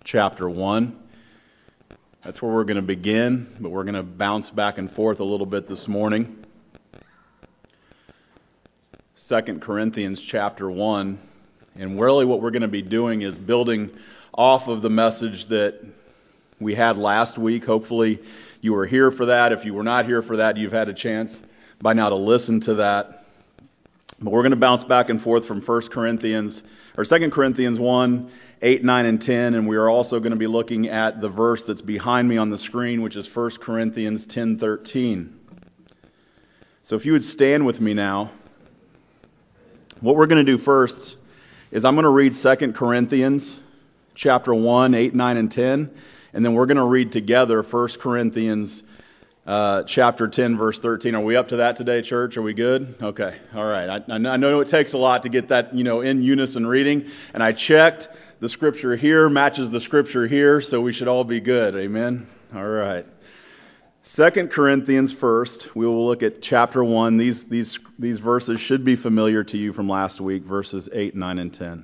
chapter 1. That's where we're going to begin, but we're going to bounce back and forth a little bit this morning. 2 Corinthians chapter 1. And really what we're going to be doing is building off of the message that we had last week. Hopefully you were here for that. If you were not here for that, you've had a chance by now to listen to that. But we're going to bounce back and forth from 2 Corinthians 1, 8, 9, and 10, and we are also going to be looking at the verse that's behind me on the screen, which is 1 Corinthians 10:13. So if you would stand with me now, what we're going to do first is I'm going to read 2 Corinthians chapter 1, 8, 9, and 10, and then we're going to read together 1 Corinthians chapter 10, verse 13. Are we up to that today, church? Are we good? Okay. All right. I know it takes a lot to get that, in unison reading, and I checked. The scripture here matches the scripture here, so we should all be good. Amen? All right. 2 Corinthians first. We will look at chapter 1. These verses should be familiar to you from last week, verses 8, 9, and 10.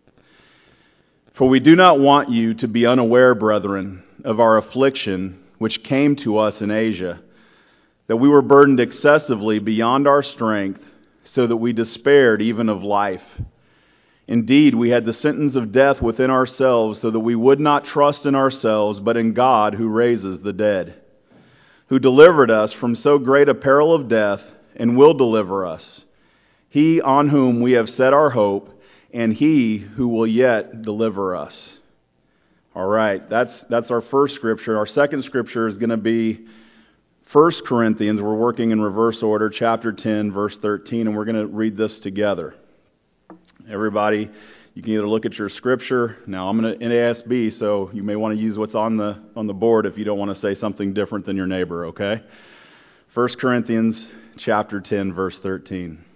For we do not want you to be unaware, brethren, of our affliction which came to us in Asia, that we were burdened excessively beyond our strength, so that we despaired even of life. Indeed, we had the sentence of death within ourselves, so that we would not trust in ourselves, but in God who raises the dead, who delivered us from so great a peril of death, and will deliver us. He on whom we have set our hope, and He who will yet deliver us. All right, that's our first scripture. Our second scripture is going to be 1 Corinthians. We're working in reverse order, chapter 10, verse 13, and we're going to read this together. Everybody, you can either look at your scripture. Now, I'm going to NASB, so you may want to use what's on the board if you don't want to say something different than your neighbor, okay? 1 Corinthians chapter 10, verse 13.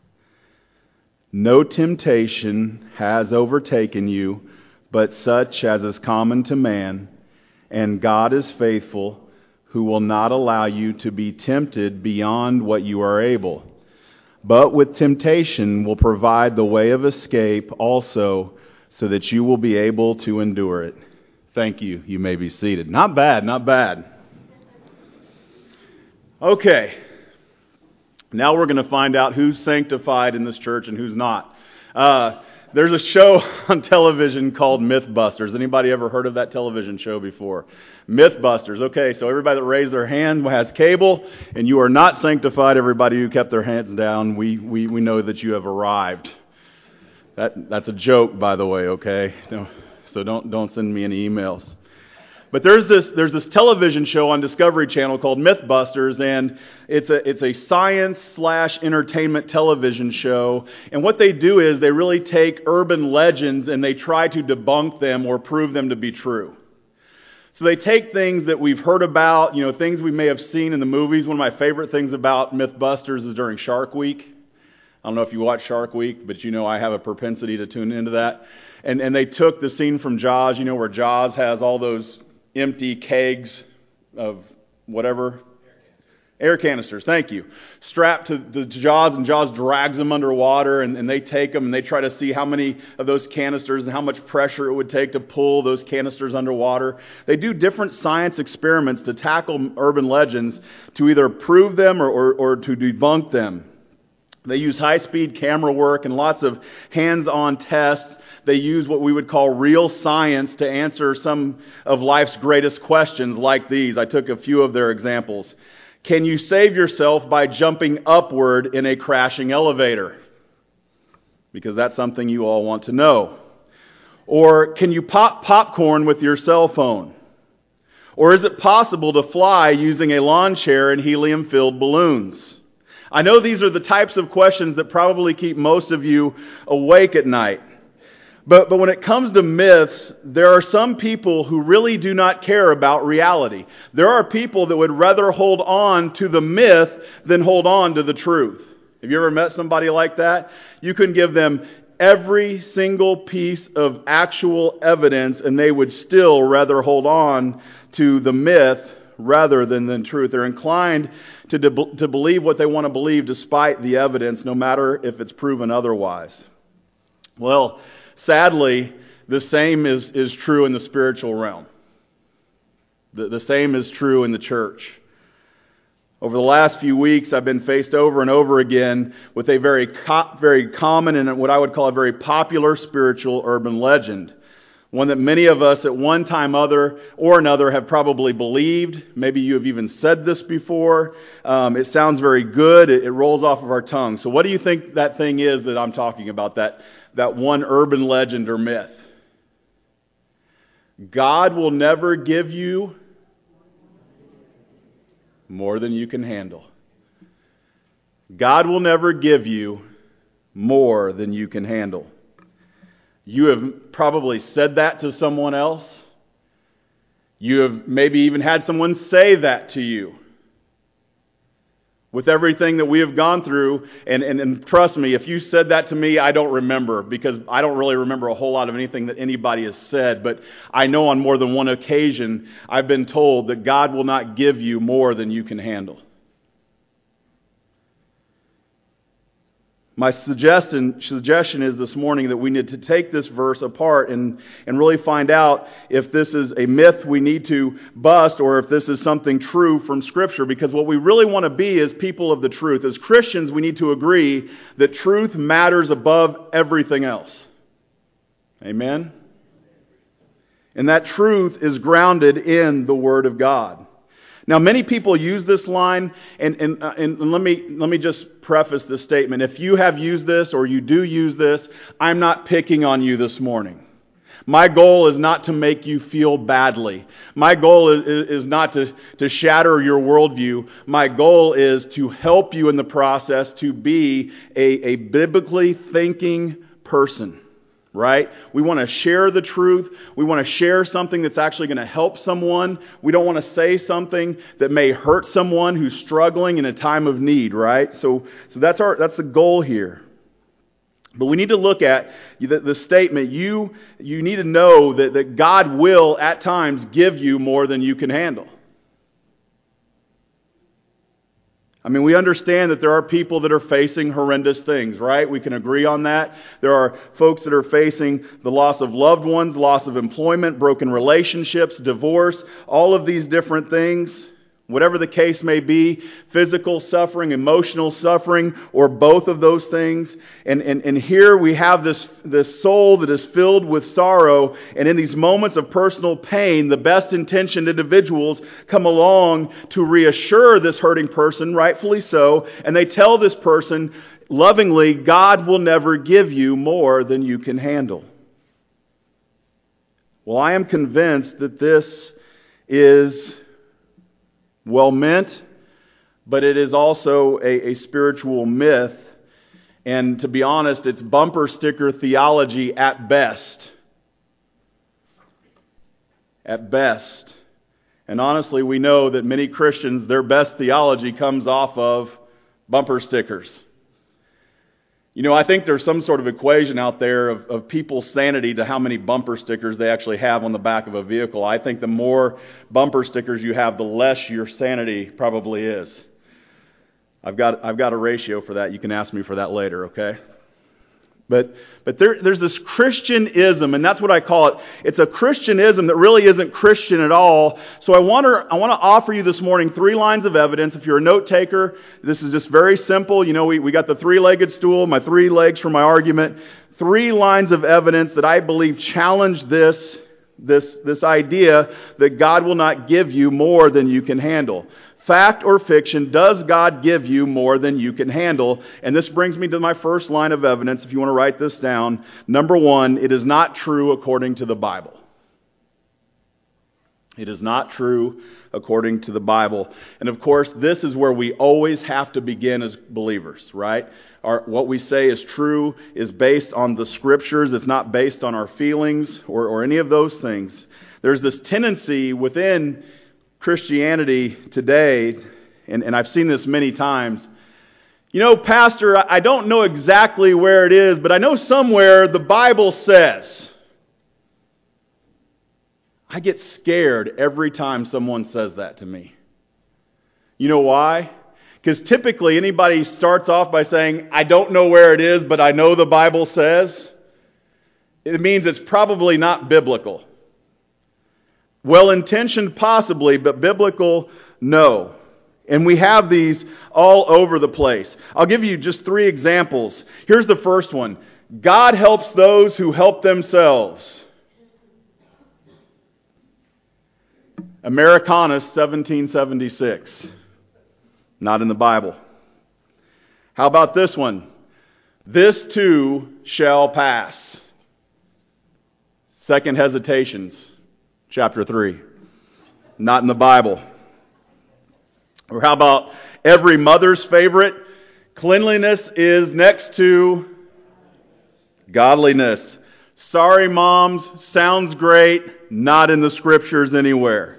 No temptation has overtaken you, but such as is common to man, and God is faithful, who will not allow you to be tempted beyond what you are able, but with temptation will provide the way of escape also, so that you will be able to endure it. Thank you. You may be seated. Not bad, not bad. Okay. Now we're going to find out who's sanctified in this church and who's not. There's a show on television called Mythbusters. Anybody ever heard of that television show before? Mythbusters. Okay, so everybody that raised their hand has cable, and you are not sanctified. Everybody who kept their hands down, we know that you have arrived. That's a joke, by the way. Okay, so don't send me any emails. But there's this television show on Discovery Channel called Mythbusters, and it's a science/entertainment television show. And what they do is they really take urban legends and they try to debunk them or prove them to be true. So they take things that we've heard about, things we may have seen in the movies. One of my favorite things about Mythbusters is during Shark Week. I don't know if you watch Shark Week, but I have a propensity to tune into that. And they took the scene from Jaws, where Jaws has all those empty kegs of whatever? Air canisters, thank you. Strapped to the Jaws, and Jaws drags them underwater, and they take them and they try to see how many of those canisters and how much pressure it would take to pull those canisters underwater. They do different science experiments to tackle urban legends to either prove them or to debunk them. They use high-speed camera work and lots of hands-on tests. They use what we would call real science to answer some of life's greatest questions like these. I took a few of their examples. Can you save yourself by jumping upward in a crashing elevator? Because that's something you all want to know. Or can you pop popcorn with your cell phone? Or is it possible to fly using a lawn chair and helium-filled balloons? I know these are the types of questions that probably keep most of you awake at night. But when it comes to myths, there are some people who really do not care about reality. There are people that would rather hold on to the myth than hold on to the truth. Have you ever met somebody like that? You can give them every single piece of actual evidence, and they would still rather hold on to the myth rather than the truth. They're inclined to believe what they want to believe despite the evidence, no matter if it's proven otherwise. Well, sadly, the same is true in the spiritual realm. The same is true in the church. Over the last few weeks, I've been faced over and over again with a very common and what I would call a very popular spiritual urban legend. One that many of us at one time or another have probably believed. Maybe you have even said this before. It sounds very good. It rolls off of our tongue. So what do you think that thing is that I'm talking about, that one urban legend or myth? God will never give you more than you can handle. God will never give you more than you can handle. You have probably said that to someone else. You have maybe even had someone say that to you. With everything that we have gone through, and trust me, if you said that to me, I don't remember, because I don't really remember a whole lot of anything that anybody has said, but I know on more than one occasion I've been told that God will not give you more than you can handle. My suggestion is this morning that we need to take this verse apart and really find out if this is a myth we need to bust or if this is something true from Scripture. Because what we really want to be is people of the truth. As Christians, we need to agree that truth matters above everything else. Amen? And that truth is grounded in the Word of God. Now, many people use this line, and let me just preface this statement. If you have used this or you do use this, I'm not picking on you this morning. My goal is not to make you feel badly. My goal is not to shatter your worldview. My goal is to help you in the process to be a biblically thinking person. Right? We want to share the truth. We want to share something that's actually going to help someone. We don't want to say something that may hurt someone who's struggling in a time of need, right? So that's the goal here. But we need to look at the statement, you need to know that God will at times give you more than you can handle. I mean, we understand that there are people that are facing horrendous things, right? We can agree on that. There are folks that are facing the loss of loved ones, loss of employment, broken relationships, divorce, all of these different things. Whatever the case may be, physical suffering, emotional suffering, or both of those things. And here we have this soul that is filled with sorrow. And in these moments of personal pain, the best intentioned individuals come along to reassure this hurting person, rightfully so. And they tell this person lovingly, God will never give you more than you can handle. Well, I am convinced that this is well meant, but it is also a spiritual myth. And to be honest, it's bumper sticker theology at best. At best. And honestly, we know that many Christians, their best theology comes off of bumper stickers. You know, I think there's some sort of equation out there of people's sanity to how many bumper stickers they actually have on the back of a vehicle. I think the more bumper stickers you have, the less your sanity probably is. I've got a ratio for that. You can ask me for that later, okay? But there's this Christianism, and that's what I call it. It's a Christianism that really isn't Christian at all. So I want to offer you this morning 3 lines of evidence. If you're a note taker, this is just very simple. You know, we got the 3-legged stool, my 3 legs for my argument. 3 lines of evidence that I believe challenge this idea that God will not give you more than you can handle. Fact or fiction, does God give you more than you can handle? And this brings me to my first line of evidence, if you want to write this down. Number 1, it is not true according to the Bible. It is not true according to the Bible. And of course, this is where we always have to begin as believers, right? What we say is true is based on the Scriptures. It's not based on our feelings or any of those things. There's this tendency within Christianity today, and I've seen this many times. You know, Pastor, I don't know exactly where it is, but I know somewhere the Bible says. I get scared every time someone says that to me. You know why? Because typically anybody starts off by saying, I don't know where it is, but I know the Bible says. it means it's probably not biblical. Well-intentioned, possibly, but biblical, no. And we have these all over the place. I'll give you just 3 examples. Here's the first one. God helps those who help themselves. Americanus, 1776. Not in the Bible. How about this one? This too shall pass. Second Hesitations, chapter 3. Not in the Bible. Or how about every mother's favorite? Cleanliness is next to godliness. Sorry, moms, sounds great, not in the Scriptures anywhere.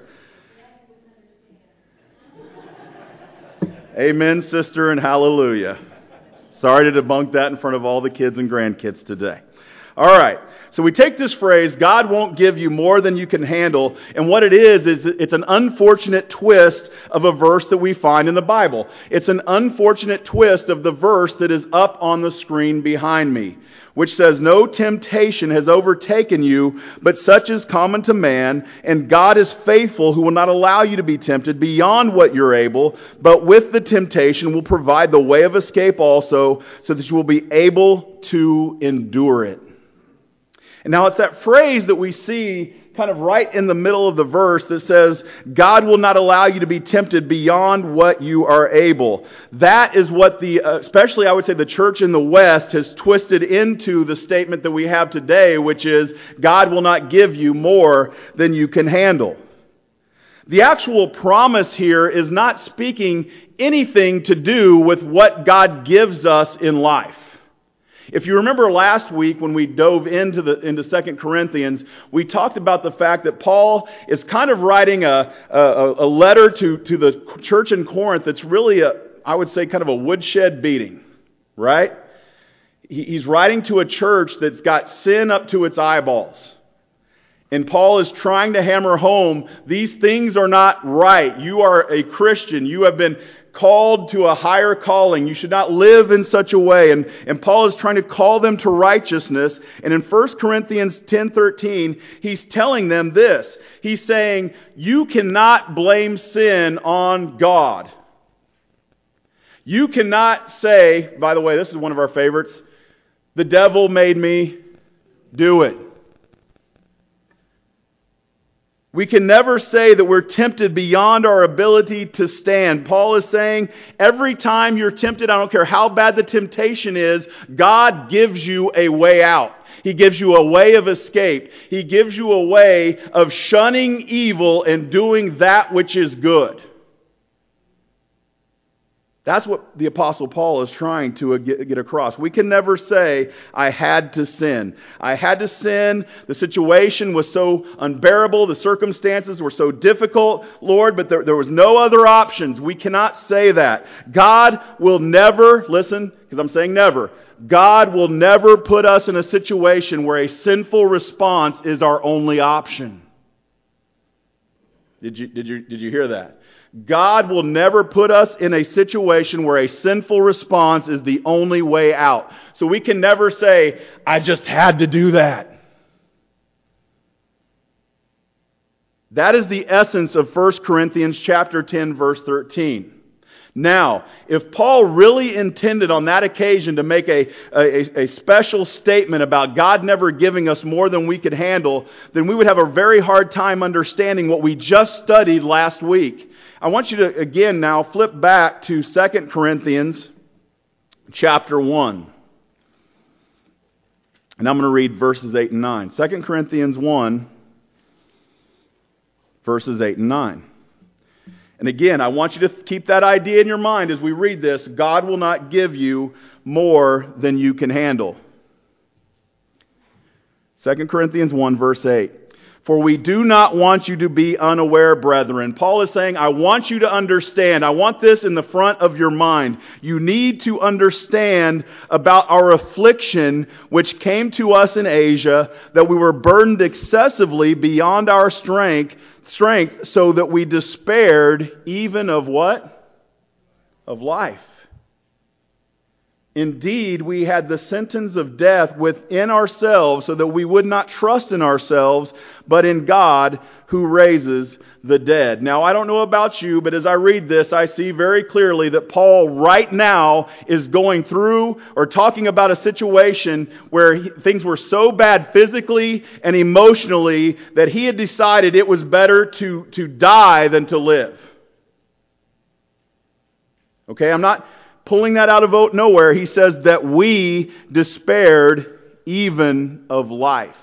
Amen, sister, and hallelujah. Sorry to debunk that in front of all the kids and grandkids today. All right, so we take this phrase, God won't give you more than you can handle, and what it is it's an unfortunate twist of a verse that we find in the Bible. It's an unfortunate twist of the verse that is up on the screen behind me, which says, no temptation has overtaken you, but such is common to man, and God is faithful, who will not allow you to be tempted beyond what you're able, but with the temptation will provide the way of escape also, so that you will be able to endure it. And now it's that phrase that we see kind of right in the middle of the verse that says, God will not allow you to be tempted beyond what you are able. That is what especially I would say the church in the West has twisted into the statement that we have today, which is, God will not give you more than you can handle. The actual promise here is not speaking anything to do with what God gives us in life. If you remember last week when we dove into 2 Corinthians, we talked about the fact that Paul is kind of writing a letter to the church in Corinth that's really, I would say, kind of a woodshed beating, right? He's writing to a church that's got sin up to its eyeballs. And Paul is trying to hammer home, these things are not right. You are a Christian. You have been called to a higher calling. You should not live in such a way. And Paul is trying to call them to righteousness. And in 1 Corinthians 10:13, he's telling them this. He's saying, you cannot blame sin on God. You cannot say, by the way, this is one of our favorites, the devil made me do it. We can never say that we're tempted beyond our ability to stand. Paul is saying, every time you're tempted, I don't care how bad the temptation is, God gives you a way out. He gives you a way of escape. He gives you a way of shunning evil and doing that which is good. That's what the Apostle Paul is trying to get across. We can never say, I had to sin. I had to sin. The situation was so unbearable. The circumstances were so difficult, Lord, but there was no other options. We cannot say that. God will never, listen, because I'm saying never, God will never put us in a situation where a sinful response is our only option. Did you hear that? God will never put us in a situation where a sinful response is the only way out. So we can never say, I just had to do that. That is the essence of 1 Corinthians chapter 10, verse 13. Now, if Paul really intended on that occasion to make a special statement about God never giving us more than we could handle, then we would have a very hard time understanding what we just studied last week. I want you to, again now, flip back to 2 Corinthians chapter 1. And I'm going to read verses 8 and 9. 2 Corinthians 1, verses 8 and 9. And again, I want you to keep that idea in your mind as we read this. God will not give you more than you can handle. 2 Corinthians 1, verse 8. For we do not want you to be unaware, brethren. Paul is saying, I want you to understand. I want this in the front of your mind. You need to understand about our affliction which came to us in Asia, that we were burdened excessively beyond our strength, so that we despaired even of what? Of life. Indeed, we had the sentence of death within ourselves, so that we would not trust in ourselves, but in God who raises the dead. Now, I don't know about you, but as I read this, I see very clearly that Paul right now is going through or talking about a situation where things were so bad physically and emotionally that he had decided it was better to die than to live. Okay, I'm not pulling that out of nowhere. He says that we despaired even of life.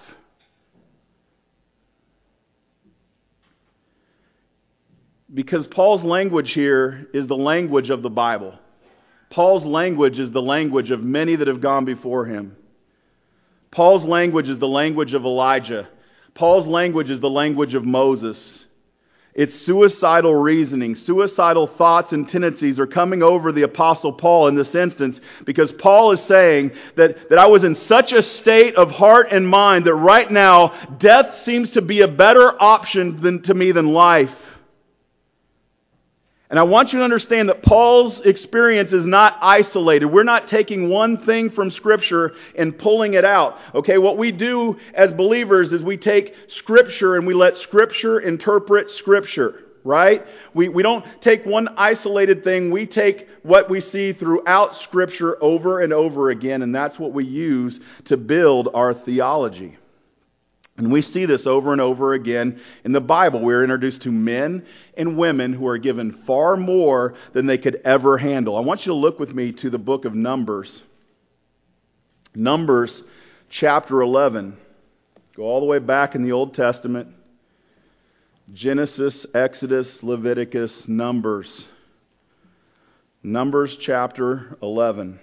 Because Paul's language here is the language of the Bible. Paul's language is the language of many that have gone before him. Paul's language is the language of Elijah. Paul's language is the language of Moses. It's suicidal reasoning, suicidal thoughts and tendencies are coming over the Apostle Paul in this instance, because Paul is saying that I was in such a state of heart and mind that right now death seems to be a better option to me than life. And I want you to understand that Paul's experience is not isolated. We're not taking one thing from Scripture and pulling it out. Okay, what we do as believers is we take Scripture and we let Scripture interpret Scripture, right? We don't take one isolated thing. We take what we see throughout Scripture over and over again, and that's what we use to build our theology. And we see this over and over again in the Bible. We're introduced to men and women who are given far more than they could ever handle. I want you to look with me to the book of Numbers. Numbers chapter 11. Go all the way back in the Old Testament. Genesis, Exodus, Leviticus, Numbers. Numbers chapter 11.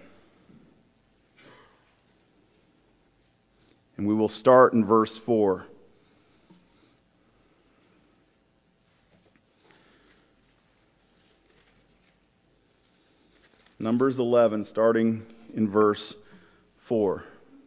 And we will start in verse 4. Numbers 11, starting in verse 4.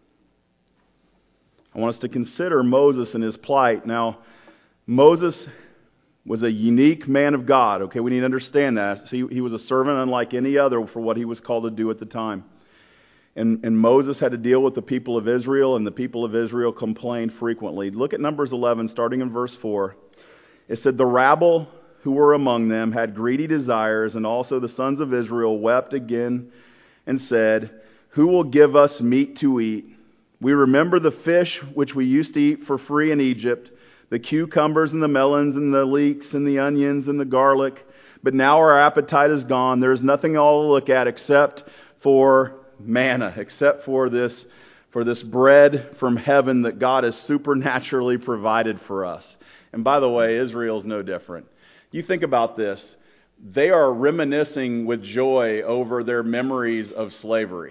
I want us to consider Moses and his plight. Now, Moses was a unique man of God. Okay, we need to understand that. See, he was a servant unlike any other for what he was called to do at the time. And Moses had to deal with the people of Israel, and the people of Israel complained frequently. Look at Numbers 11, starting in verse 4. It said, "The rabble who were among them had greedy desires, and also the sons of Israel wept again and said, 'Who will give us meat to eat? We remember the fish which we used to eat for free in Egypt, the cucumbers and the melons and the leeks and the onions and the garlic. But now our appetite is gone. There is nothing at all to look at except for manna, except for this bread from heaven that God has supernaturally provided for us.'" And by the way, Israel's no different. You think about this. They are reminiscing with joy over their memories of slavery.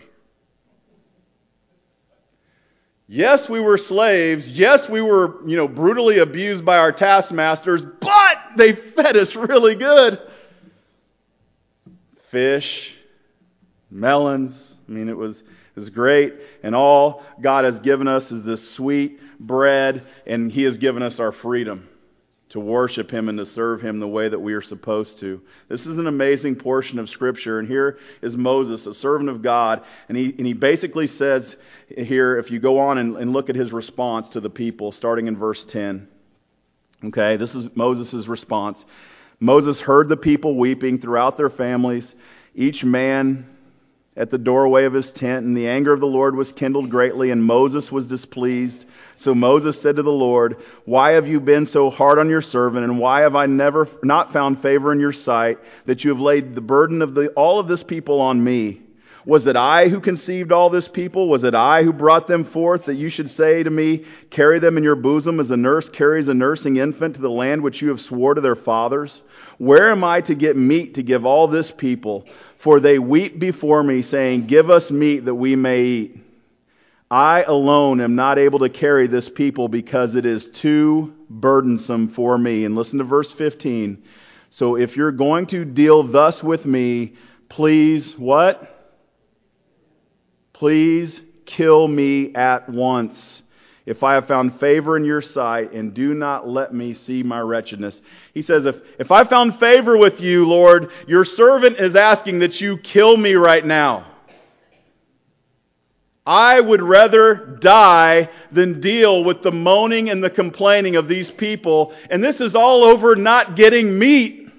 Yes, we were slaves. Yes, we were, brutally abused by our taskmasters, but they fed us really good. Fish, melons. It was great. And all God has given us is this sweet bread, and He has given us our freedom to worship Him and to serve Him the way that we are supposed to. This is an amazing portion of Scripture, and here is Moses, a servant of God, and he basically says here, if you go on and look at his response to the people, starting in verse 10. Okay, this is Moses' response. "Moses heard the people weeping throughout their families, each man at the doorway of his tent, and the anger of the Lord was kindled greatly, and Moses was displeased. So Moses said to the Lord, 'Why have you been so hard on your servant, and why have I not found favor in your sight, that you have laid the burden of all of this people on me? Was it I who conceived all this people? Was it I who brought them forth, that you should say to me, carry them in your bosom as a nurse carries a nursing infant to the land which you have swore to their fathers? Where am I to get meat to give all this people? For they weep before me, saying, give us meat that we may eat. I alone am not able to carry this people because it is too burdensome for me.'" And listen to verse 15. "So if you're going to deal thus with me, please," what? "Please kill me at once, if I have found favor in your sight, and do not let me see my wretchedness." He says, if I found favor with you, Lord, your servant is asking that you kill me right now. I would rather die than deal with the moaning and the complaining of these people. And this is all over not getting meat.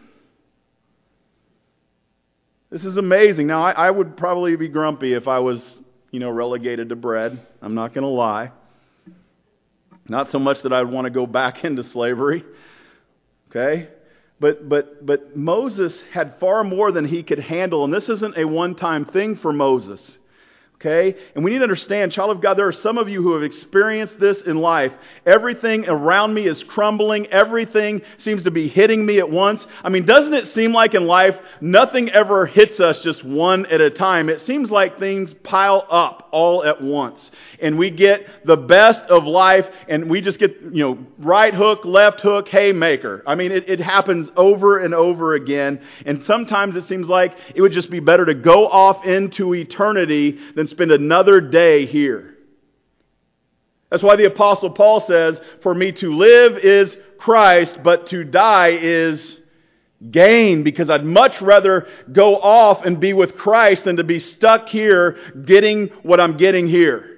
This is amazing. Now, I would probably be grumpy if I was, relegated to bread. I'm not going to lie. Not so much that I'd want to go back into slavery. Okay? But Moses had far more than he could handle, and this isn't a one-time thing for Moses. Okay? And we need to understand, child of God, there are some of you who have experienced this in life. Everything around me is crumbling. Everything seems to be hitting me at once. I mean, doesn't it seem like in life, nothing ever hits us just one at a time? It seems like things pile up all at once. And we get the best of life, and we just get, right hook, left hook, haymaker. I mean, it happens over and over again. And sometimes it seems like it would just be better to go off into eternity than spend another day here. That's why the Apostle Paul says, "For me to live is Christ, but to die is gain," because I'd much rather go off and be with Christ than to be stuck here getting what I'm getting here.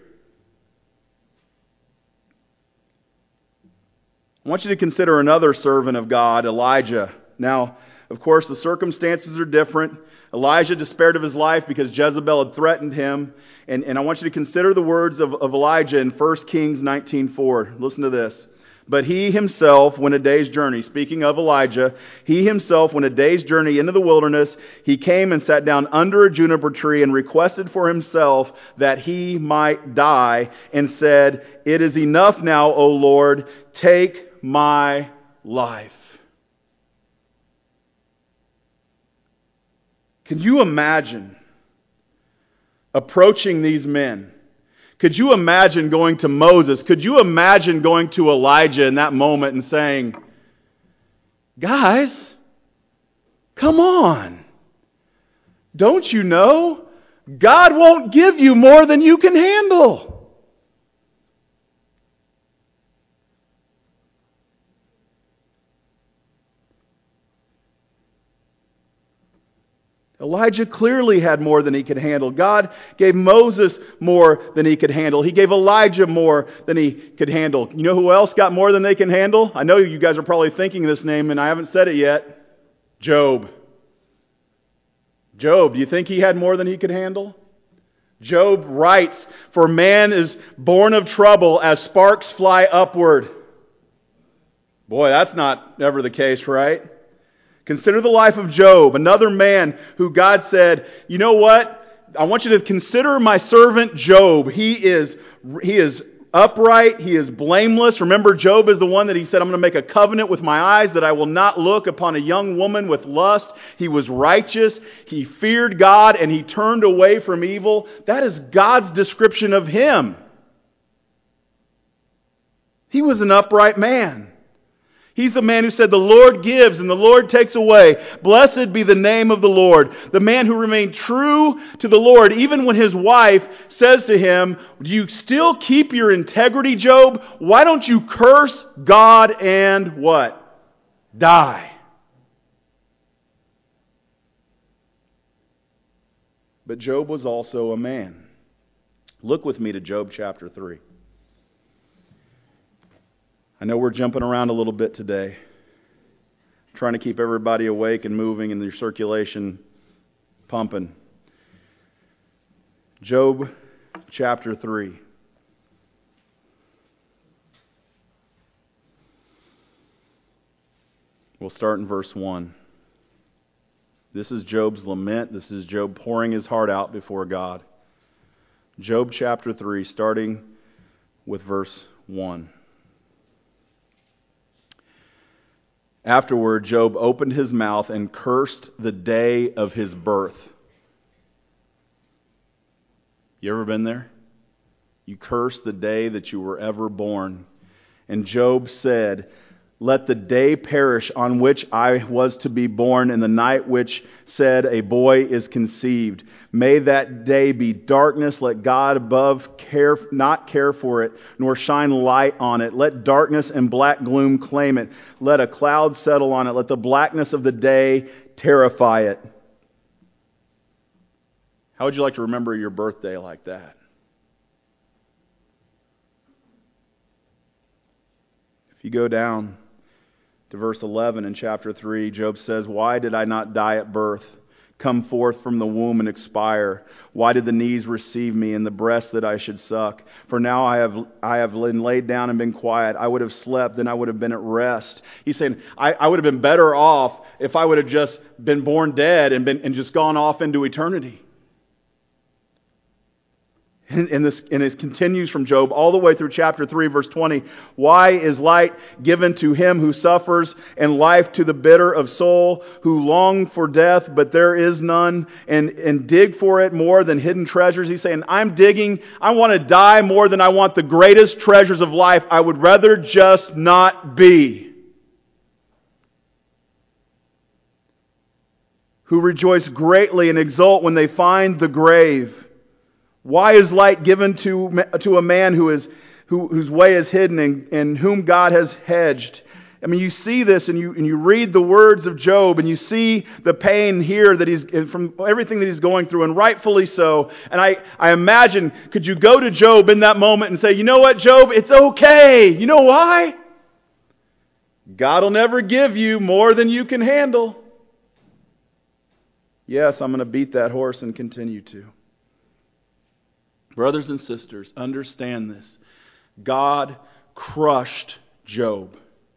I want you to consider another servant of God, Elijah. Now, of course, the circumstances are different. Elijah despaired of his life because Jezebel had threatened him. And I want you to consider the words of Elijah in 1 Kings 19:4. Listen to this. "But he himself went a day's journey," speaking of Elijah, "he himself went a day's journey into the wilderness. He came and sat down under a juniper tree and requested for himself that he might die, and said, 'It is enough now, O Lord, take my life.'" Can you imagine approaching these men? Could you imagine going to Moses? Could you imagine going to Elijah in that moment and saying, "Guys, come on. Don't you know? God won't give you more than you can handle." Elijah clearly had more than he could handle. God gave Moses more than he could handle. He gave Elijah more than he could handle. You know who else got more than they can handle? I know you guys are probably thinking this name and I haven't said it yet. Job. Job, do you think he had more than he could handle? Job writes, "For man is born of trouble as sparks fly upward." Boy, that's not ever the case, right? Consider the life of Job, another man who God said, "You know what? I want you to consider my servant Job. He is upright. He is blameless." Remember, Job is the one that he said, "I'm going to make a covenant with my eyes that I will not look upon a young woman with lust." He was righteous. He feared God and he turned away from evil. That is God's description of him. He was an upright man. He's the man who said, "The Lord gives and the Lord takes away. Blessed be the name of the Lord." The man who remained true to the Lord, even when his wife says to him, "Do you still keep your integrity, Job? Why don't you curse God and" what? "Die." But Job was also a man. Look with me to Job chapter 3. I know we're jumping around a little bit today, trying to keep everybody awake and moving and your circulation pumping. Job chapter 3. We'll start in verse 1. This is Job's lament. This is Job pouring his heart out before God. Job chapter 3, starting with verse 1. "Afterward, Job opened his mouth and cursed the day of his birth." You ever been there? You curse the day that you were ever born. "And Job said, 'Let the day perish on which I was to be born, and the night which said a boy is conceived. May that day be darkness. Let God above not care for it, nor shine light on it. Let darkness and black gloom claim it. Let a cloud settle on it. Let the blackness of the day terrify it.'" How would you like to remember your birthday like that? If you go down to verse 11 in chapter 3, Job says, "Why did I not die at birth, come forth from the womb and expire? Why did the knees receive me and the breast that I should suck? For now I have been laid down and been quiet. I would have slept, then I would have been at rest." He's saying, I would have been better off if I would have just been born dead and just gone off into eternity. And it continues from Job all the way through chapter 3, verse 20. "Why is light given to him who suffers, and life to the bitter of soul, who long for death, but there is none, and dig for it more than hidden treasures?" He's saying, I'm digging, I want to die more than I want the greatest treasures of life. I would rather just not be. "Who rejoice greatly and exult when they find the grave. Why is light given to a man whose way is hidden and whom God has hedged?" I mean, you see this and you read the words of Job and you see the pain here that he's from everything that he's going through, and rightfully so. And I imagine, could you go to Job in that moment and say, "You know what, Job? It's okay. You know why? God will never give you more than you can handle." Yes, I'm going to beat that horse and continue to. Brothers and sisters, understand this. God crushed Job.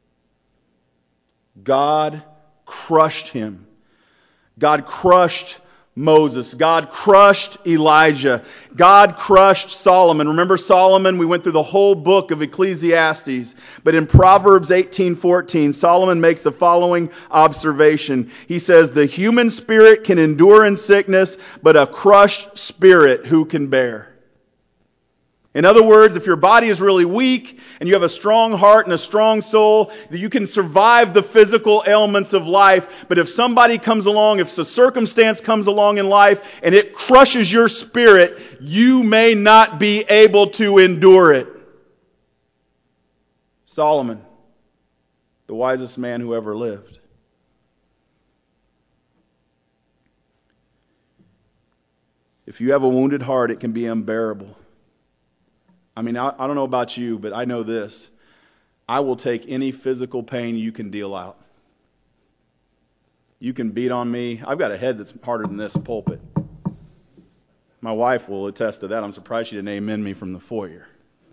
God crushed him. God crushed Moses. God crushed Elijah. God crushed Solomon. Remember Solomon? We went through the whole book of Ecclesiastes. But in Proverbs 18:14, Solomon makes the following observation. He says, "The human spirit can endure in sickness, but a crushed spirit who can bear?" In other words, if your body is really weak and you have a strong heart and a strong soul, you can survive the physical ailments of life. But if somebody comes along, if a circumstance comes along in life and it crushes your spirit, you may not be able to endure it. Solomon, the wisest man who ever lived. If you have a wounded heart, it can be unbearable. I mean, I don't know about you, but I know this. I will take any physical pain you can deal out. You can beat on me. I've got a head that's harder than this pulpit. My wife will attest to that. I'm surprised she didn't amen me from the foyer.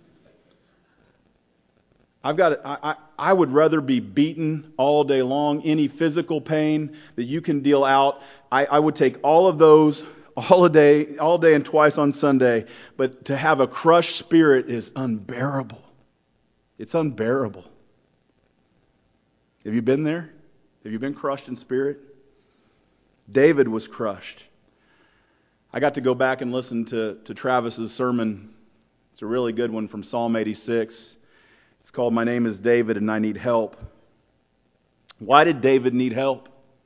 I would rather be beaten all day long. Any physical pain that you can deal out, I would take all of those all day and twice on Sunday. But to have a crushed spirit is unbearable. It's unbearable. Have you been there? Have you been crushed in spirit? David was crushed. I got to go back and listen to Travis's sermon. It's a really good one from Psalm 86. It's called "My Name is David and I Need Help." Why did David need help?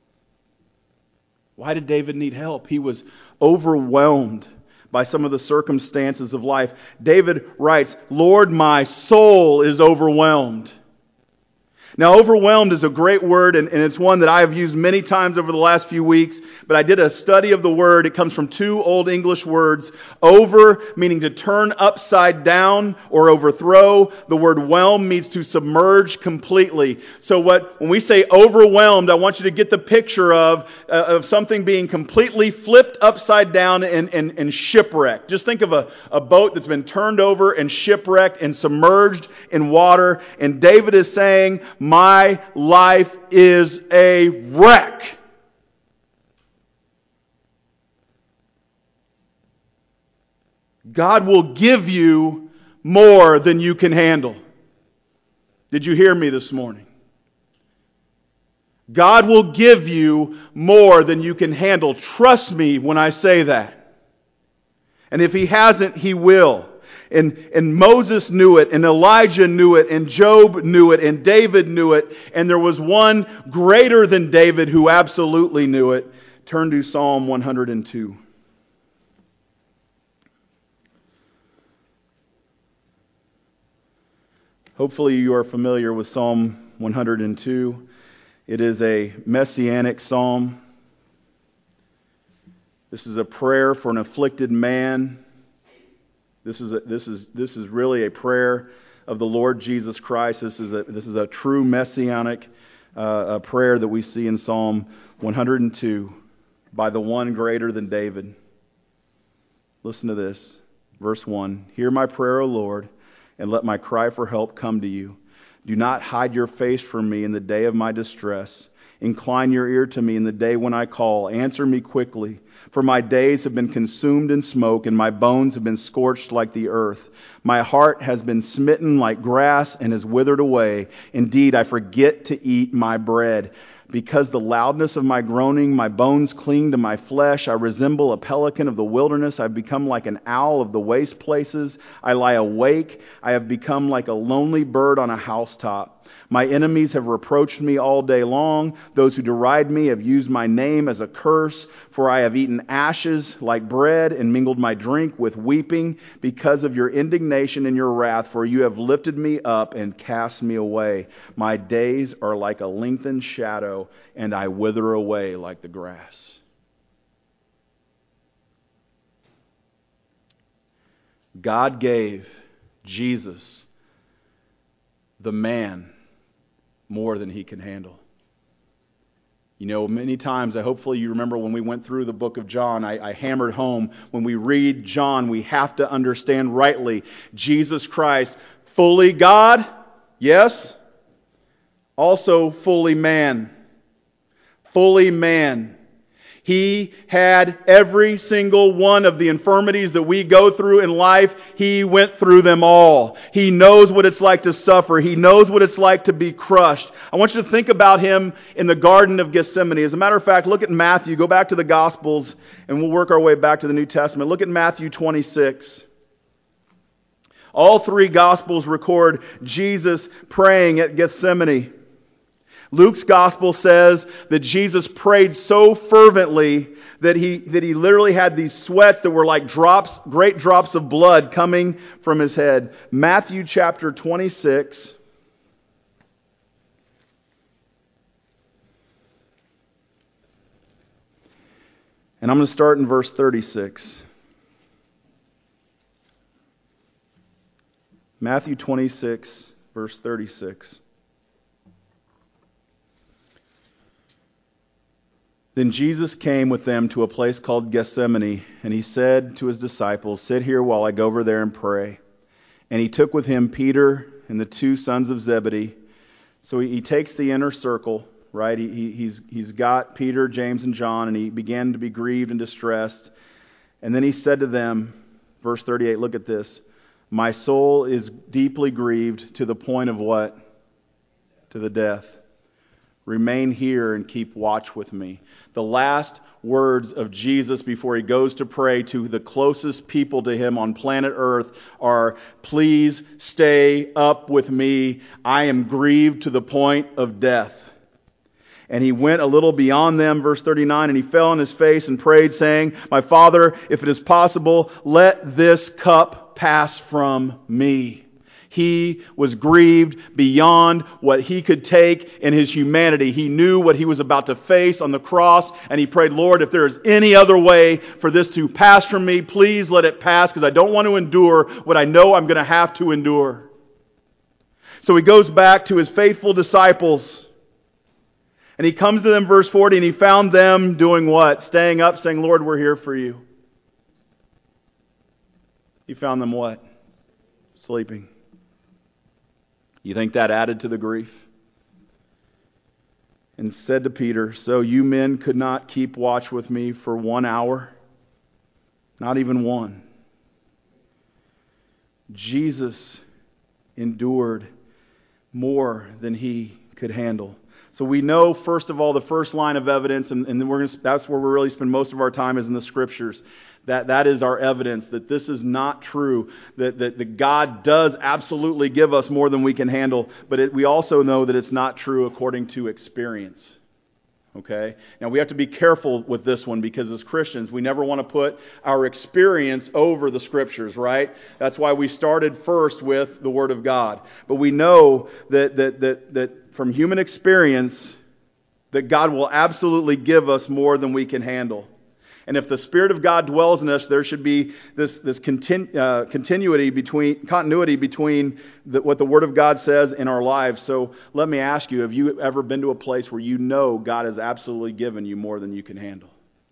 Why did David need help? He was overwhelmed by some of the circumstances of life. David writes, "Lord, my soul is overwhelmed." Now, overwhelmed is a great word, and it's one that I have used many times over the last few weeks, but I did a study of the word. It comes from two Old English words. Over, meaning to turn upside down or overthrow. The word whelm means to submerge completely. So when we say overwhelmed, I want you to get the picture of something being completely flipped upside down and shipwrecked. Just think of a boat that's been turned over and shipwrecked and submerged in water. And David is saying, "My life is a wreck." God will give you more than you can handle. Did you hear me this morning? God will give you more than you can handle. Trust me when I say that. And if He hasn't, He will. And Moses knew it, and Elijah knew it, and Job knew it, and David knew it, and there was one greater than David who absolutely knew it. Turn to Psalm 102. Hopefully you are familiar with Psalm 102. It is a messianic psalm. This is a prayer for an afflicted man. This is really a prayer of the Lord Jesus Christ. This is a true messianic prayer that we see in Psalm 102 by the one greater than David. Listen to this. Verse 1. Hear my prayer, O Lord, and let my cry for help come to you. Do not hide your face from me in the day of my distress. Incline your ear to me in the day when I call. Answer me quickly. For my days have been consumed in smoke, and my bones have been scorched like the earth. My heart has been smitten like grass and has withered away. Indeed, I forget to eat my bread. Because the loudness of my groaning, my bones cling to my flesh. I resemble a pelican of the wilderness. I've become like an owl of the waste places. I lie awake. I have become like a lonely bird on a housetop. My enemies have reproached me all day long. Those who deride me have used my name as a curse. For I have eaten ashes like bread and mingled my drink with weeping because of your indignation and your wrath. For you have lifted me up and cast me away. My days are like a lengthened shadow, and I wither away like the grass. God gave Jesus, the man, more than he can handle. You know, many times, hopefully you remember when we went through the book of John, I hammered home, when we read John, we have to understand rightly, Jesus Christ, fully God, yes, also fully man. Fully man. He had every single one of the infirmities that we go through in life. He went through them all. He knows what it's like to suffer. He knows what it's like to be crushed. I want you to think about Him in the Garden of Gethsemane. As a matter of fact, look at Matthew. Go back to the Gospels and we'll work our way back to the New Testament. Look at Matthew 26. All three Gospels record Jesus praying at Gethsemane. Luke's gospel says that Jesus prayed so fervently that he literally had these sweats that were like great drops of blood coming from his head. Matthew chapter 26. And I'm going to start in verse 36. Matthew 26, verse 36. Then Jesus came with them to a place called Gethsemane, and He said to His disciples, "Sit here while I go over there and pray." And He took with Him Peter and the two sons of Zebedee. So he takes the inner circle, right? He's got Peter, James, and John, and He began to be grieved and distressed. And then He said to them, verse 38, look at this. "My soul is deeply grieved to the point of" what? To the death. "Remain here and keep watch with me." The last words of Jesus before He goes to pray to the closest people to Him on planet Earth are, "Please stay up with me. I am grieved to the point of death." And He went a little beyond them, verse 39, and He fell on His face and prayed, saying, "My Father, if it is possible, let this cup pass from me." He was grieved beyond what He could take in His humanity. He knew what He was about to face on the cross, and He prayed, "Lord, if there is any other way for this to pass from me, please let it pass, because I don't want to endure what I know I'm going to have to endure." So He goes back to His faithful disciples, and He comes to them, verse 40, and He found them doing what? Staying up, saying, "Lord, we're here for You." He found them what? Sleeping. You think that added to the grief? And said to Peter, "So you men could not keep watch with me for 1 hour? Not even one." Jesus endured more than He could handle. So we know, first of all, the first line of evidence, and then that's where we really spend most of our time, is in the Scriptures. That is our evidence that this is not true, that God does absolutely give us more than we can handle, but we also know that it's not true according to experience. Okay? Now we have to be careful with this one, because as Christians, we never want to put our experience over the Scriptures, right? That's why we started first with the Word of God. But we know that from human experience, that God will absolutely give us more than we can handle. And if the Spirit of God dwells in us, there should be this continuity between what the Word of God says in our lives. So let me ask you, have you ever been to a place where you know God has absolutely given you more than you can handle?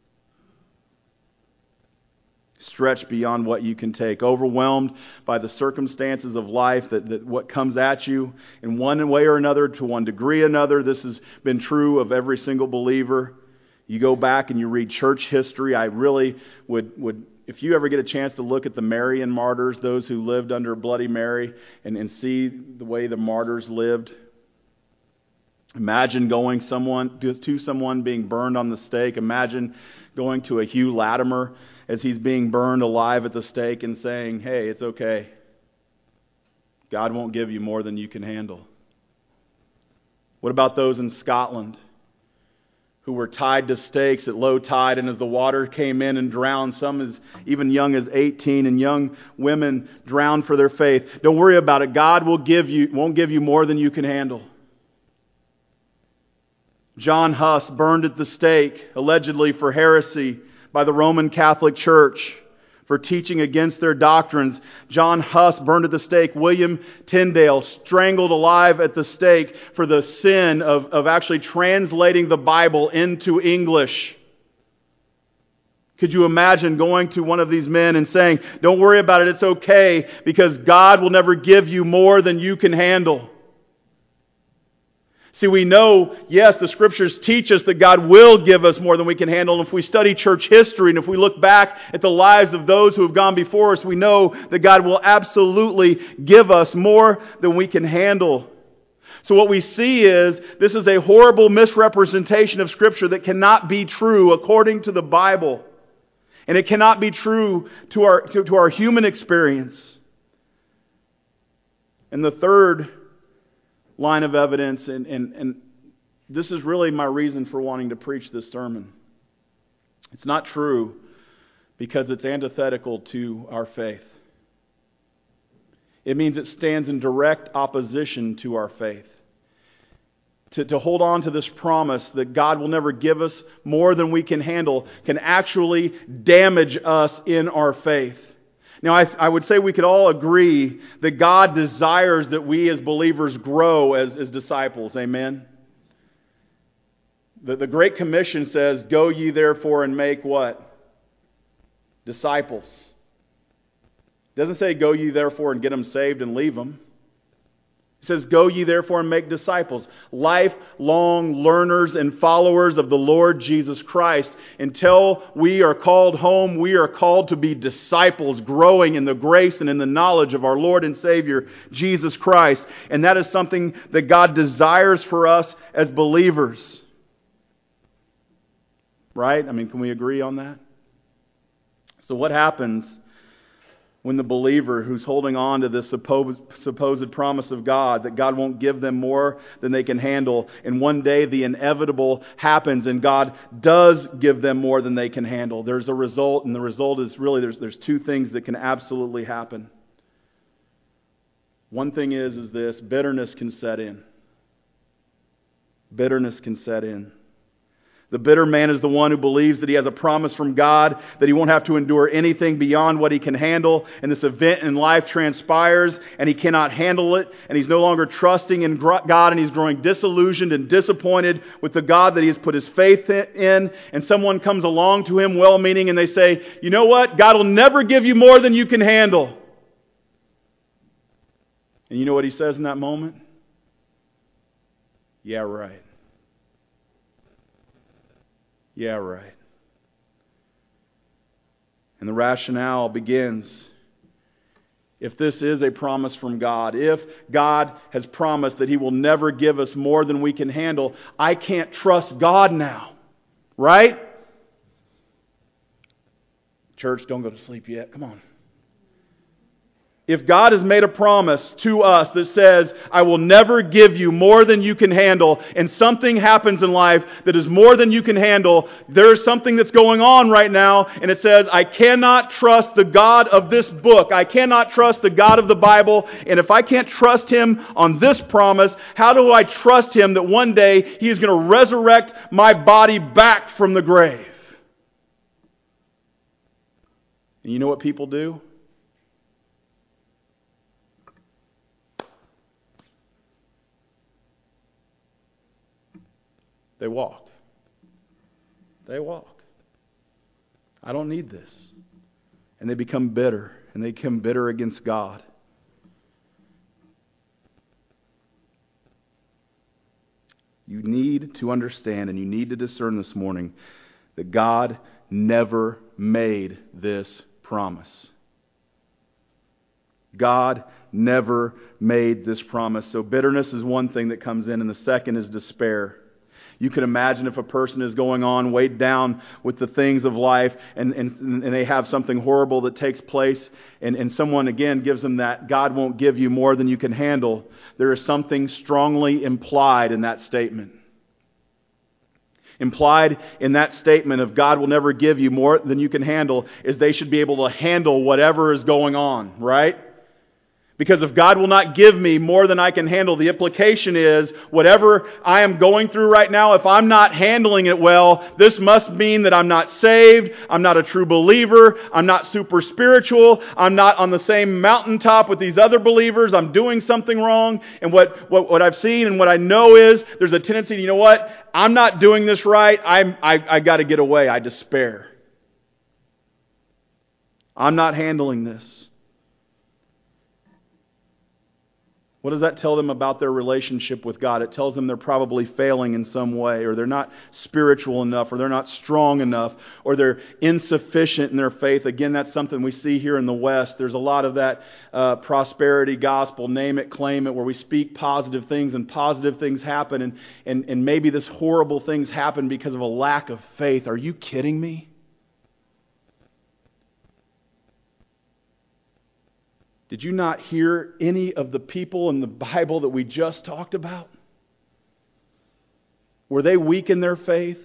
Stretched beyond what you can take, overwhelmed by the circumstances of life, that what comes at you in one way or another, to one degree or another. This has been true of every single believer. You go back and you read church history. I really would if you ever get a chance to look at the Marian martyrs, those who lived under Bloody Mary, and see the way the martyrs lived. Imagine going to someone being burned on the stake. Imagine going to a Hugh Latimer as he's being burned alive at the stake and saying, hey, it's okay. God won't give you more than you can handle. What about those in Scotland who were tied to stakes at low tide, and as the water came in and drowned, some as even young as 18, and young women drowned for their faith? Don't worry about it. God won't give you more than you can handle. John Huss burned at the stake, allegedly for heresy, by the Roman Catholic Church for teaching against their doctrines. John Huss burned at the stake. William Tyndale strangled alive at the stake for the sin of actually translating the Bible into English. Could you imagine going to one of these men and saying, don't worry about it, it's okay, because God will never give you more than you can handle? See, we know, yes, the Scriptures teach us that God will give us more than we can handle. And if we study church history, and if we look back at the lives of those who have gone before us, we know that God will absolutely give us more than we can handle. So what we see is, this is a horrible misrepresentation of Scripture that cannot be true according to the Bible. And it cannot be true to our human experience. And the third line of evidence, and this is really my reason for wanting to preach this sermon. It's not true because it's antithetical to our faith. It means it stands in direct opposition to our faith. To hold on to this promise that God will never give us more than we can handle can actually damage us in our faith. Now, I would say we could all agree that God desires that we as believers grow as disciples. Amen? The Great Commission says, go ye therefore and make what? Disciples. It doesn't say go ye therefore and get them saved and leave them. It says, go ye therefore and make disciples, lifelong learners and followers of the Lord Jesus Christ. Until we are called home, we are called to be disciples, growing in the grace and in the knowledge of our Lord and Savior, Jesus Christ. And that is something that God desires for us as believers. Right? I mean, can we agree on that? So what happens when the believer who's holding on to this supposed promise of God, that God won't give them more than they can handle, and one day the inevitable happens and God does give them more than they can handle? There's a result, and the result is really there's two things that can absolutely happen. One thing is this: bitterness can set in. Bitterness can set in. The bitter man is the one who believes that he has a promise from God, that he won't have to endure anything beyond what he can handle. And this event in life transpires, and he cannot handle it. And he's no longer trusting in God, and he's growing disillusioned and disappointed with the God that he has put his faith in. And someone comes along to him well-meaning, and they say, you know what? God will never give you more than you can handle. And you know what he says in that moment? Yeah, right. Yeah, right. And the rationale begins. If this is a promise from God, if God has promised that He will never give us more than we can handle, I can't trust God now. Right? Church, don't go to sleep yet. Come on. If God has made a promise to us that says, I will never give you more than you can handle, and something happens in life that is more than you can handle, there's something that's going on right now, and it says, I cannot trust the God of this book. I cannot trust the God of the Bible, and if I can't trust Him on this promise, how do I trust Him that one day He is going to resurrect my body back from the grave? And you know what people do? They walk. They walk. I don't need this. And they become bitter. And they become bitter against God. You need to understand and you need to discern this morning that God never made this promise. God never made this promise. So bitterness is one thing that comes in, and the second is despair. You can imagine if a person is going on, weighed down with the things of life, and they have something horrible that takes place, and someone again gives them that God won't give you more than you can handle. There is something strongly implied in that statement. Implied in that statement of God will never give you more than you can handle is they should be able to handle whatever is going on, right? Because if God will not give me more than I can handle, the implication is whatever I am going through right now, if I'm not handling it well, this must mean that I'm not saved, I'm not a true believer, I'm not super spiritual, I'm not on the same mountaintop with these other believers, I'm doing something wrong. And what I've seen and what I know is there's a tendency to, you know what, I'm not doing this right, I got to get away, I despair. I'm not handling this. What does that tell them about their relationship with God? It tells them they're probably failing in some way, or they're not spiritual enough, or they're not strong enough, or they're insufficient in their faith. Again, that's something we see here in the West. There's a lot of that prosperity gospel, name it, claim it, where we speak positive things and positive things happen, and maybe this horrible things happen because of a lack of faith. Are you kidding me? Did you not hear any of the people in the Bible that we just talked about? Were they weak in their faith?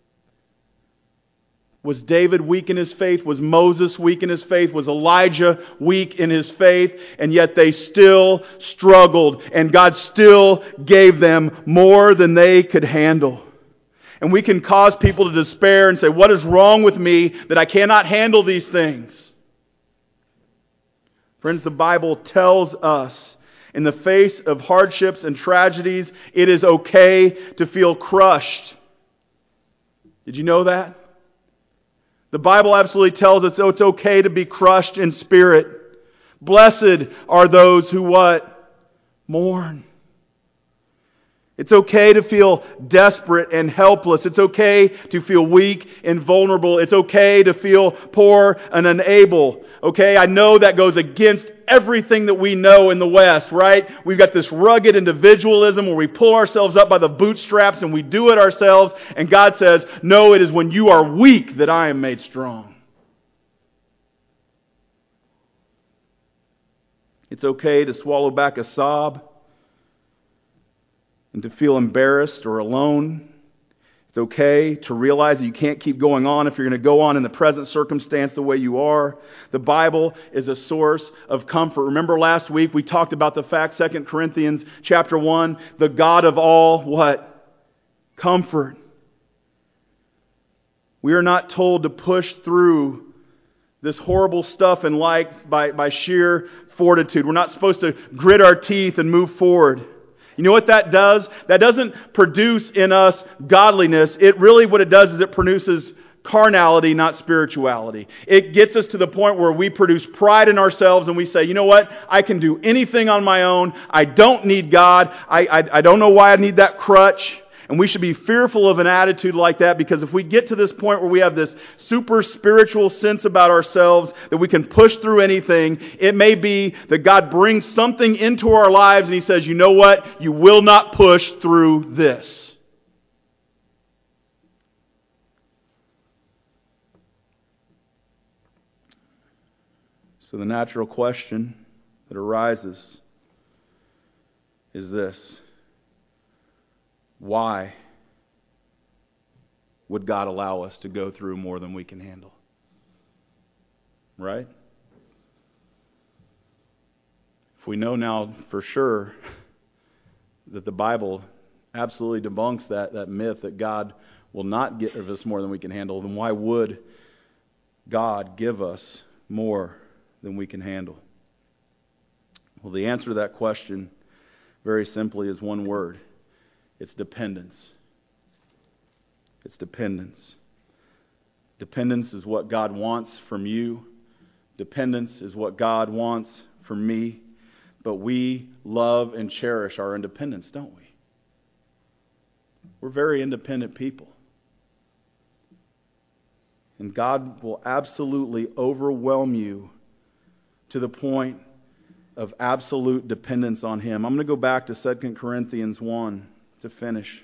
Was David weak in his faith? Was Moses weak in his faith? Was Elijah weak in his faith? And yet they still struggled, and God still gave them more than they could handle. And we can cause people to despair and say, what is wrong with me that I cannot handle these things? Friends, the Bible tells us in the face of hardships and tragedies, it is okay to feel crushed. Did you know that? The Bible absolutely tells us it's okay to be crushed in spirit. Blessed are those who what? Mourn. It's okay to feel desperate and helpless. It's okay to feel weak and vulnerable. It's okay to feel poor and unable. Okay, I know that goes against everything that we know in the West, right? We've got this rugged individualism where we pull ourselves up by the bootstraps and we do it ourselves. And God says, no, it is when you are weak that I am made strong. It's okay to swallow back a sob and to feel embarrassed or alone. It's okay to realize that you can't keep going on if you're going to go on in the present circumstance the way you are. The Bible is a source of comfort. Remember last week we talked about the fact, 2 Corinthians chapter 1, the God of all, what? Comfort. We are not told to push through this horrible stuff in life by sheer fortitude. We're not supposed to grit our teeth and move forward. You know what that does? That doesn't produce in us godliness. It really, what it does is it produces carnality, not spirituality. It gets us to the point where we produce pride in ourselves and we say, you know what? I can do anything on my own. I don't need God. I don't know why I need that crutch. And we should be fearful of an attitude like that, because if we get to this point where we have this super spiritual sense about ourselves that we can push through anything, it may be that God brings something into our lives and He says, you know what? You will not push through this. So the natural question that arises is this. Why would God allow us to go through more than we can handle? Right? If we know now for sure that the Bible absolutely debunks that myth that God will not give us more than we can handle, then why would God give us more than we can handle? Well, the answer to that question, very simply, is one word. It's dependence. It's dependence. Dependence is what God wants from you. Dependence is what God wants from me. But we love and cherish our independence, don't we? We're very independent people. And God will absolutely overwhelm you to the point of absolute dependence on Him. I'm going to go back to 2 Corinthians 1 to finish.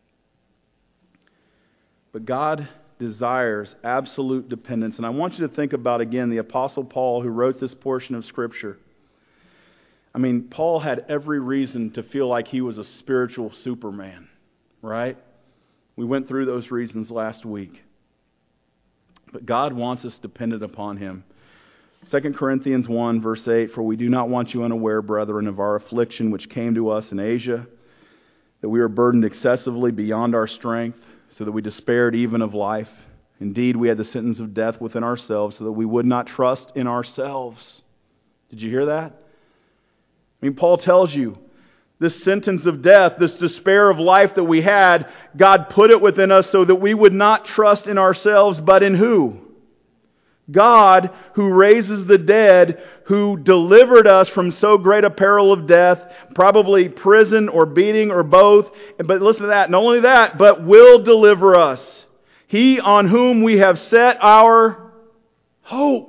But God desires absolute dependence. And I want you to think about, again, the Apostle Paul who wrote this portion of Scripture. I mean, Paul had every reason to feel like he was a spiritual Superman, right? We went through those reasons last week. But God wants us dependent upon Him. 2 Corinthians 1, verse 8, "For we do not want you unaware, brethren, of our affliction which came to us in Asia, that we were burdened excessively beyond our strength, so that we despaired even of life. Indeed, we had the sentence of death within ourselves, so that we would not trust in ourselves." Did you hear that? I mean, Paul tells you, this sentence of death, this despair of life that we had, God put it within us so that we would not trust in ourselves, but in who? God, who raises the dead, who delivered us from so great a peril of death, probably prison or beating or both. But listen to that, not only that, but will deliver us. He on whom we have set our hope.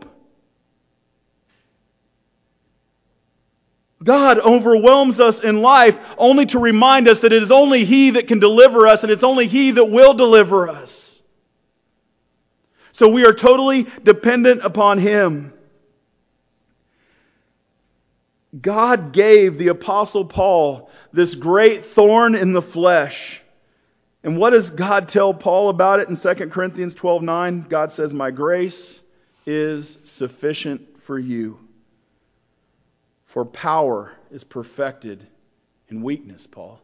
God overwhelms us in life only to remind us that it is only He that can deliver us, and it's only He that will deliver us. So we are totally dependent upon Him. God gave the Apostle Paul this great thorn in the flesh. And what does God tell Paul about it in 2 Corinthians 12:9? God says, "My grace is sufficient for you. For power is perfected in weakness," Paul.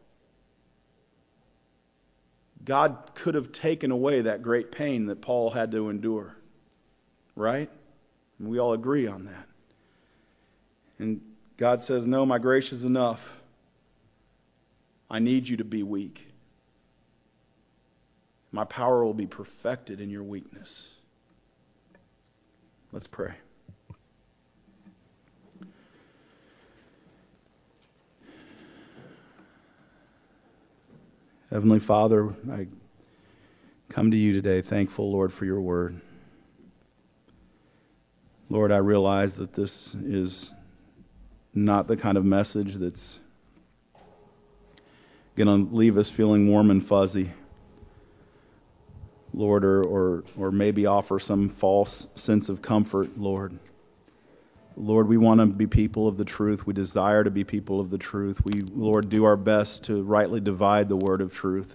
God could have taken away that great pain that Paul had to endure. Right? And we all agree on that. And God says, "No, my grace is enough. I need you to be weak. My power will be perfected in your weakness." Let's pray. Heavenly Father, I come to you today thankful, Lord, for your word. Lord, I realize that this is not the kind of message that's going to leave us feeling warm and fuzzy, Lord, or maybe offer some false sense of comfort, Lord. Lord, we want to be people of the truth. We desire to be people of the truth. We, Lord, do our best to rightly divide the word of truth.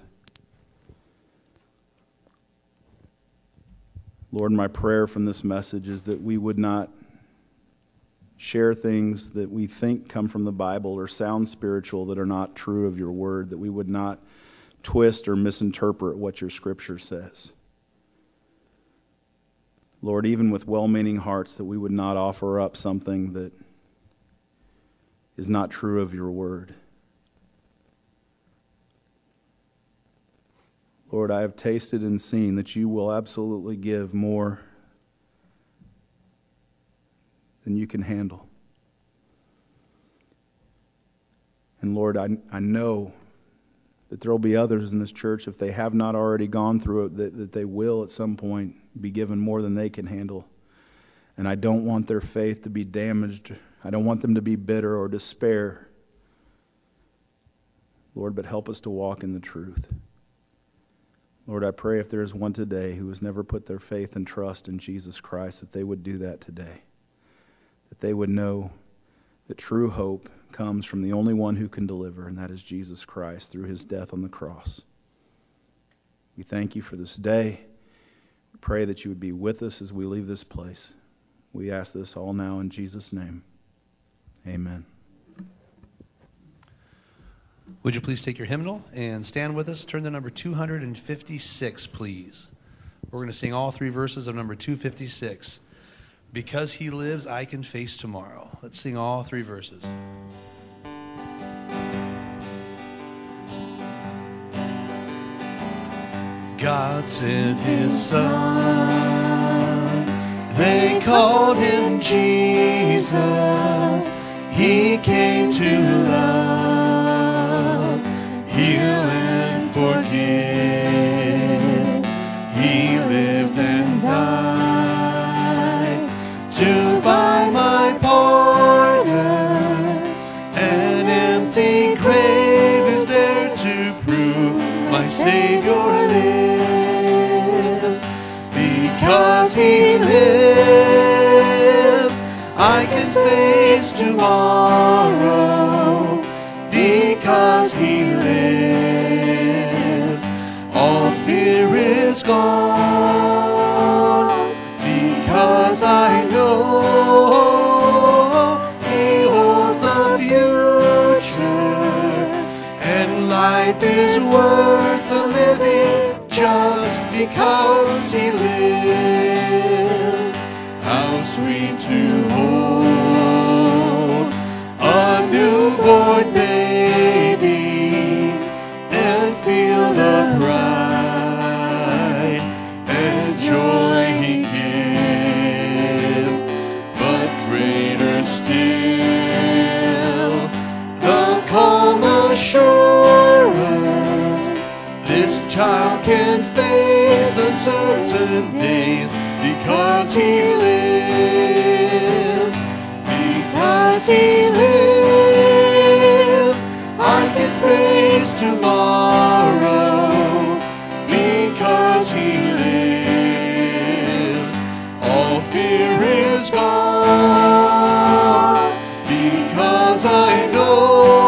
Lord, my prayer from this message is that we would not share things that we think come from the Bible or sound spiritual that are not true of your word, that we would not twist or misinterpret what your Scripture says. Lord, even with well-meaning hearts, that we would not offer up something that is not true of your word. Lord, I have tasted and seen that you will absolutely give more than you can handle. And Lord, I know that there will be others in this church, if they have not already gone through it, that they will at some point be given more than they can handle. And I don't want their faith to be damaged. I don't want them to be bitter or despair. Lord, but help us to walk in the truth. Lord, I pray if there is one today who has never put their faith and trust in Jesus Christ, that they would do that today. That they would know that true hope comes from the only one who can deliver, and that is Jesus Christ through His death on the cross. We thank you for this day. We pray that you would be with us as we leave this place. We ask this all now in Jesus' name. Amen. Would you please take your hymnal and stand with us? Turn to number 256, please. We're going to sing all three verses of number 256. Because he lives, I can face tomorrow. Let's sing all 3 verses. God sent his Son. They called him Jesus. He came to love, heal, and forgive. He lived and died to buy my pardon. An empty grave is there to prove my Savior lives. Because he lives, I can face tomorrow. Because he lives, all fear is gone. Because I know he holds the future, and life is worth the living just because he lives. How sweet to hold a newborn baby and feel the pride and joy he gives. But greater still, the calm assurance this child can face uncertain days because he lives. Because he lives, I can face tomorrow. Because he lives, all fear is gone. Because I know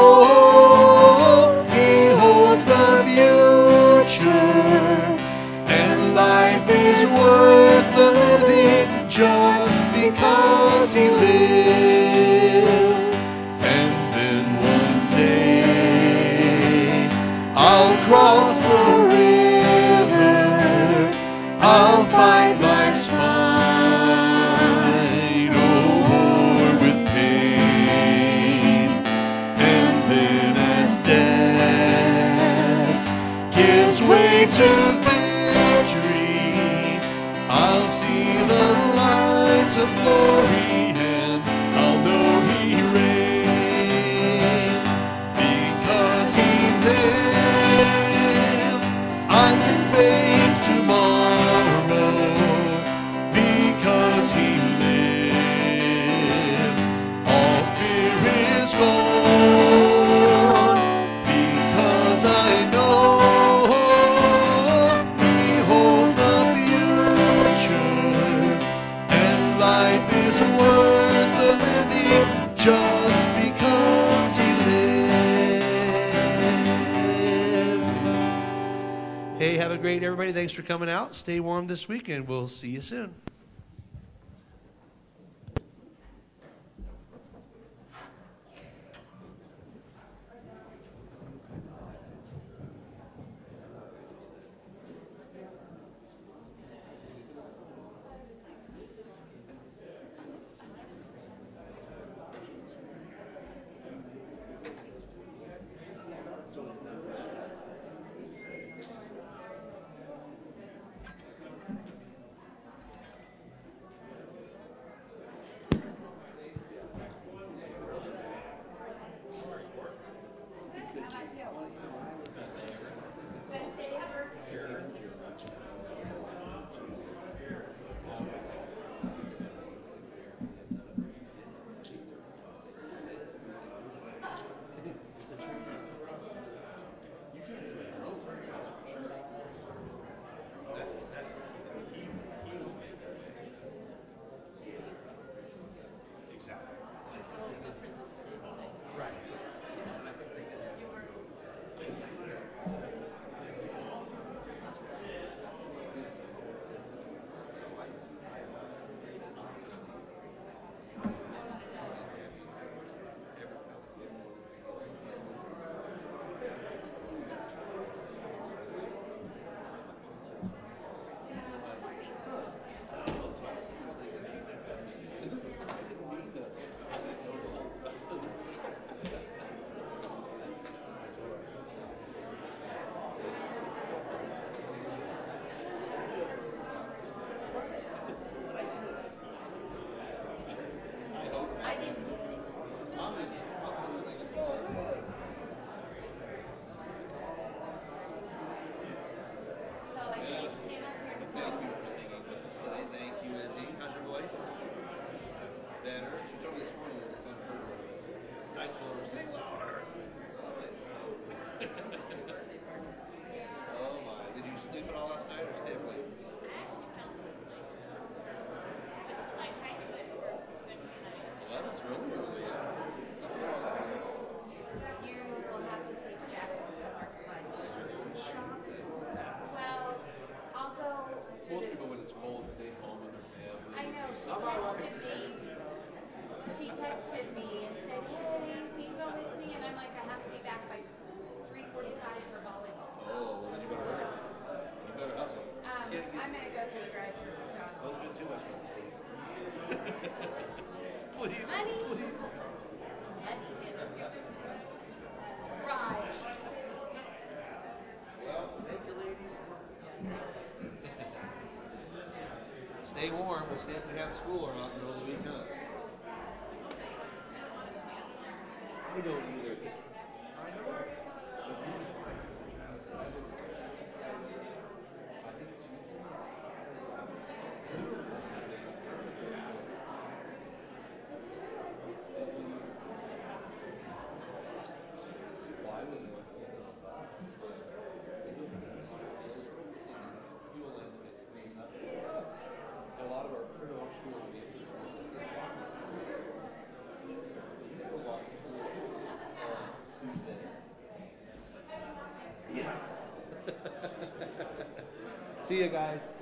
he holds the future, and life is worth the living just because he lives. And then one day I'll cross the river, I'll fight life's fight, o'er with pain. And then as death gives way to victory, I'll see the lights of glory, and I'll know he reigns. Because he lives, I can face tomorrow. Because he lives, all fear is gone. Because I know he holds the future, and life is worth the living just because he lives. Hey, have a great everybody. Thanks for coming out. Stay warm this week, and we'll see you soon. may go to the drive-thru McDonald's. Those been too much fun, please. Please, Money. please. Right. Well, thank you, ladies. Stay warm. We'll see if we have school or not in the middle of the week, huh? I don't either. A lot of our schools Tuesday. Yeah. See you guys.